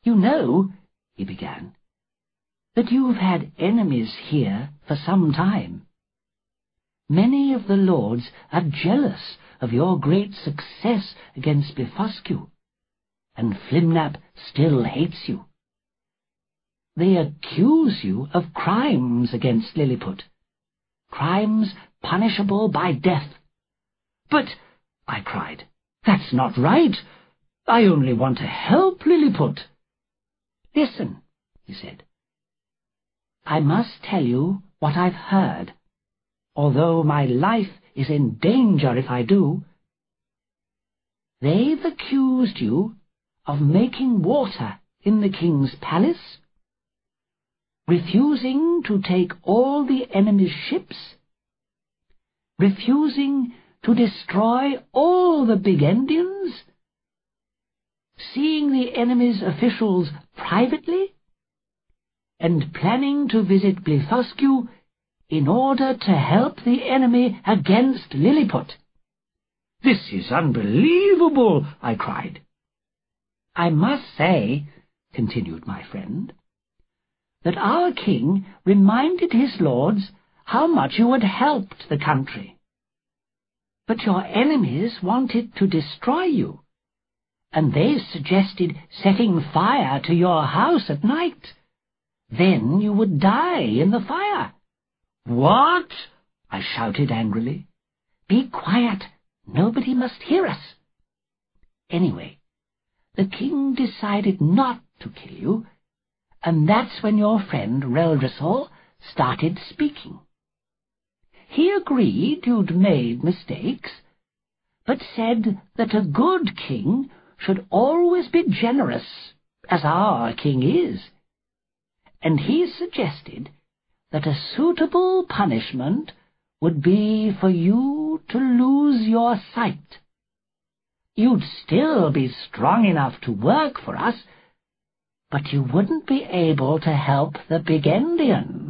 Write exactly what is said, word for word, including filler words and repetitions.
"You know," he began, "that you've had enemies here for some time. Many of the lords are jealous of your great success against Blefuscu, and Flimnap still hates you. They accuse you of crimes against Lilliput, crimes punishable by death." "But," I cried, "that's not right. I only want to help Lilliput." "Listen," he said. "I must tell you what I've heard, although my life is in danger if I do. They've accused you of making water in the king's palace, refusing to take all the enemy's ships, refusing to destroy all the Big Endians, seeing the enemy's officials privately, and planning to visit Blefuscu in order to help the enemy against Lilliput." "This is unbelievable!" I cried. "I must say," continued my friend, "that our king reminded his lords how much you had helped the country. But your enemies wanted to destroy you, and they suggested setting fire to your house at night. Then you would die in the fire." "What?" I shouted angrily. "Be quiet. Nobody must hear us. Anyway, the king decided not to kill you, and that's when your friend Reldresal started speaking. He agreed you'd made mistakes, but said that a good king should always be generous, as our king is, and he suggested that a suitable punishment would be for you to lose your sight. You'd still be strong enough to work for us, but you wouldn't be able to help the Big Endians."